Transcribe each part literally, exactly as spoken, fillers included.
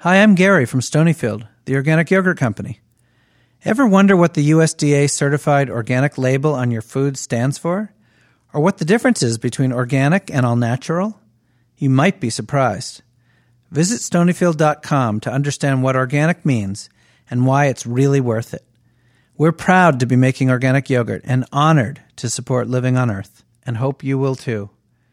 Hi, I'm Gary from Stonyfield, the organic yogurt company. Ever wonder what the U S D A-certified organic label on your food stands for? Or what the difference is between organic and all-natural? You might be surprised. Visit Stonyfield dot com to understand what organic means and why it's really worth it. We're proud to be making organic yogurt and honored to support Living on Earth, and hope you will too.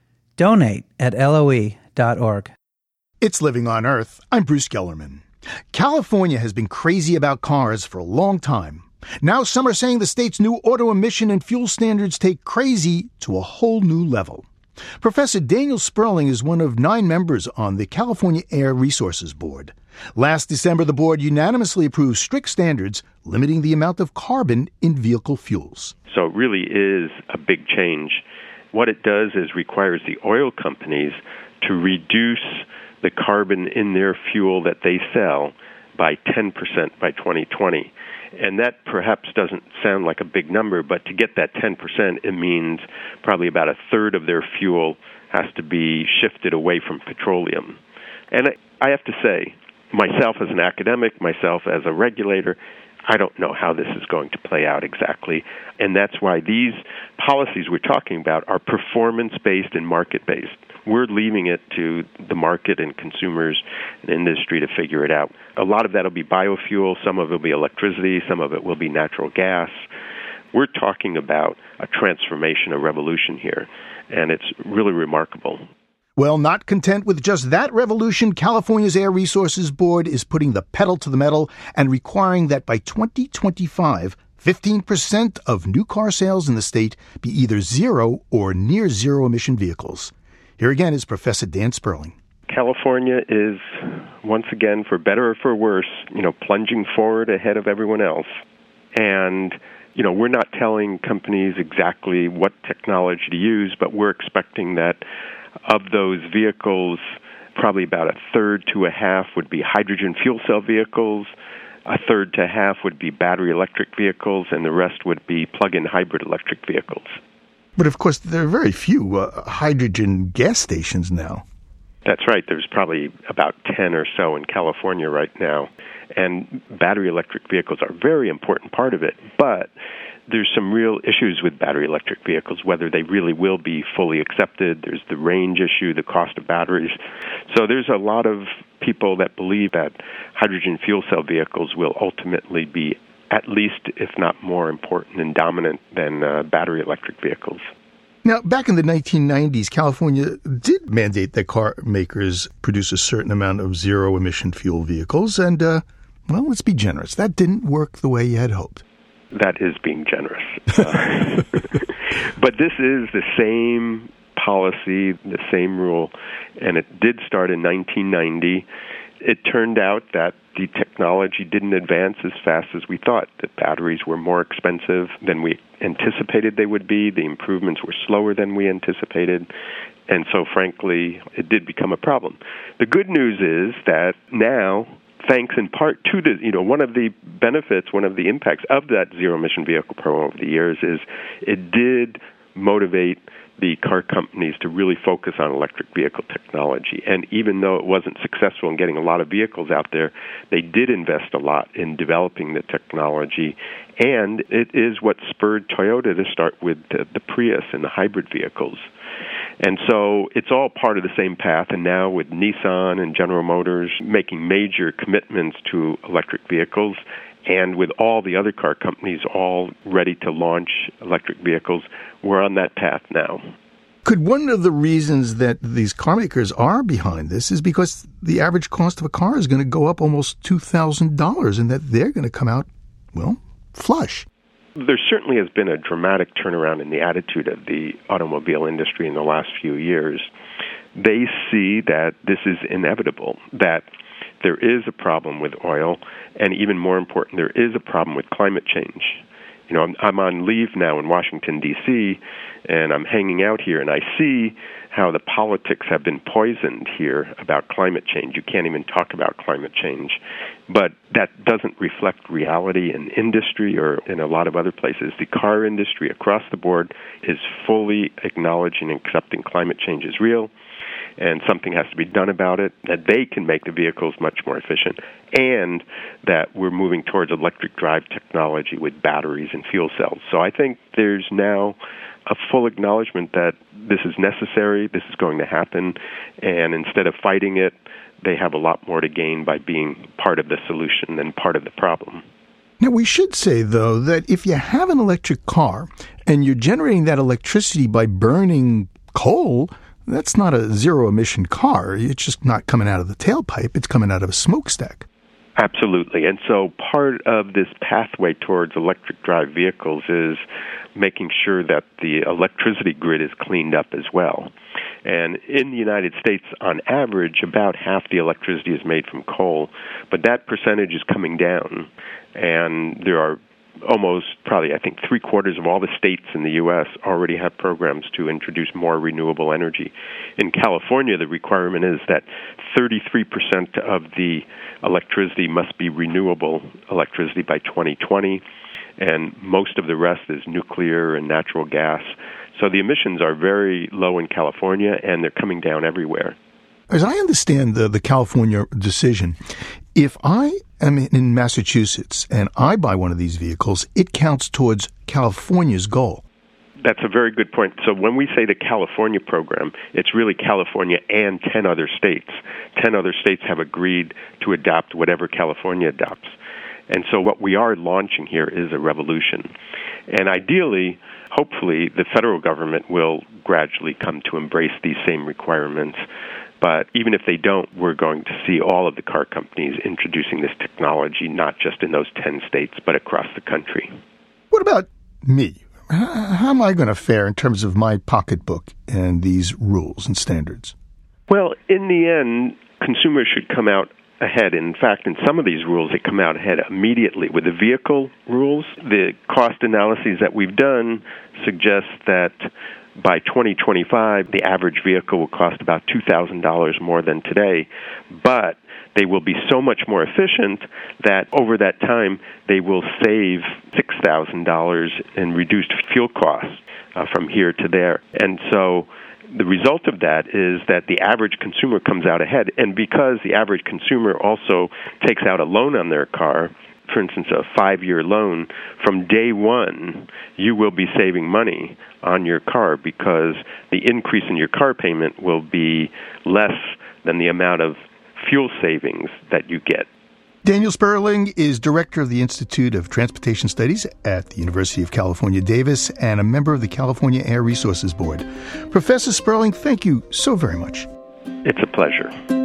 Donate at L O E dot org. It's Living on Earth. I'm Bruce Gellerman. California has been crazy about cars for a long time. Now some are saying the state's new auto emission and fuel standards take crazy to a whole new level. Professor Daniel Sperling is one of nine members on the California Air Resources Board. Last December, the board unanimously approved strict standards limiting the amount of carbon in vehicle fuels. So it really is a big change. What it does is requires the oil companies to reduce the carbon in their fuel that they sell by ten percent by twenty twenty. And that perhaps doesn't sound like a big number, but to get that ten percent, it means probably about a third of their fuel has to be shifted away from petroleum. And I have to say, myself as an academic, myself as a regulator, I don't know how this is going to play out exactly. And that's why these policies we're talking about are performance-based and market-based. We're leaving it to the market and consumers and industry to figure it out. A lot of that will be biofuel, some of it will be electricity, some of it will be natural gas. We're talking about a transformation, a revolution here, and it's really remarkable. Well, not content with just that revolution, California's Air Resources Board is putting the pedal to the metal and requiring that by twenty twenty-five, fifteen percent of new car sales in the state be either zero or near zero emission vehicles. Here again is Professor Dan Sperling. California is, once again, for better or for worse, you know, plunging forward ahead of everyone else. And, you know, we're not telling companies exactly what technology to use, but we're expecting that of those vehicles, probably about a third to a half would be hydrogen fuel cell vehicles, a third to half would be battery electric vehicles, and the rest would be plug-in hybrid electric vehicles. But, of course, there are very few uh, hydrogen gas stations now. That's right. There's probably about ten or so in California right now. And battery electric vehicles are a very important part of it. But there's some real issues with battery electric vehicles, whether they really will be fully accepted. There's the range issue, the cost of batteries. So there's a lot of people that believe that hydrogen fuel cell vehicles will ultimately be at least, if not more important and dominant than uh, battery electric vehicles. Now, back in the nineteen nineties, California did mandate that car makers produce a certain amount of zero-emission fuel vehicles, and, uh, well, let's be generous. That didn't work the way you had hoped. That is being generous. Uh, but this is the same policy, the same rule, and it did start in nineteen ninety. It turned out that the technology didn't advance as fast as we thought. The batteries were more expensive than we anticipated they would be. The improvements were slower than we anticipated. And so, frankly, it did become a problem. The good news is that now, thanks in part to the, you know, one of the benefits, one of the impacts of that zero-emission vehicle program over the years is it did motivate the car companies to really focus on electric vehicle technology. And even though it wasn't successful in getting a lot of vehicles out there, they did invest a lot in developing the technology. And it is what spurred Toyota to start with the, the Prius and the hybrid vehicles. And so it's all part of the same path. And now with Nissan and General Motors making major commitments to electric vehicles, and with all the other car companies all ready to launch electric vehicles, we're on that path now. Could one of the reasons that these car makers are behind this is because the average cost of a car is going to go up almost two thousand dollars and that they're going to come out, well, flush? There certainly has been a dramatic turnaround in the attitude of the automobile industry in the last few years. They see that this is inevitable, that there is a problem with oil, and even more important, there is a problem with climate change. You know, I'm, I'm on leave now in Washington, D C, and I'm hanging out here, and I see how the politics have been poisoned here about climate change. You can't even talk about climate change. But that doesn't reflect reality in industry or in a lot of other places. The car industry across the board is fully acknowledging and accepting climate change is real. and something has to be done about it, that they can make the vehicles much more efficient, and that we're moving towards electric drive technology with batteries and fuel cells. So I think there's now a full acknowledgement that this is necessary, this is going to happen, and instead of fighting it, they have a lot more to gain by being part of the solution than part of the problem. Now, we should say, though, that if you have an electric car and you're generating that electricity by burning coal, that's not a zero-emission car. It's just not coming out of the tailpipe. It's coming out of a smokestack. Absolutely. And so part of this pathway towards electric drive vehicles is making sure that the electricity grid is cleaned up as well. And in the United States, on average, about half the electricity is made from coal, but that percentage is coming down. And there are almost probably, I think, three quarters of all the states in the U S already have programs to introduce more renewable energy. In California, the requirement is that thirty-three percent of the electricity must be renewable electricity by twenty twenty, and most of the rest is nuclear and natural gas. So the emissions are very low in California, and they're coming down everywhere. As I understand the, the California decision, if I am in Massachusetts and I buy one of these vehicles, it counts towards California's goal. That's a very good point. So when we say the California program, it's really California and ten other states. ten other states have agreed to adopt whatever California adopts. And so what we are launching here is a revolution. And ideally, hopefully, the federal government will gradually come to embrace these same requirements. But even if they don't, we're going to see all of the car companies introducing this technology, not just in those ten states, but across the country. What about me? How am I going to fare in terms of my pocketbook and these rules and standards? Well, in the end, consumers should come out ahead. In fact, in some of these rules, they come out ahead immediately. With the vehicle rules, the cost analyses that we've done suggest that by twenty twenty-five, the average vehicle will cost about two thousand dollars more than today, but they will be so much more efficient that over that time, they will save six thousand dollars in reduced fuel costs uh, from here to there. And so the result of that is that the average consumer comes out ahead. And because the average consumer also takes out a loan on their car, for instance, a five-year loan, from day one, you will be saving money on your car because the increase in your car payment will be less than the amount of fuel savings that you get. Daniel Sperling is director of the Institute of Transportation Studies at the University of California, Davis, and a member of the California Air Resources Board. Professor Sperling, thank you so very much. It's a pleasure.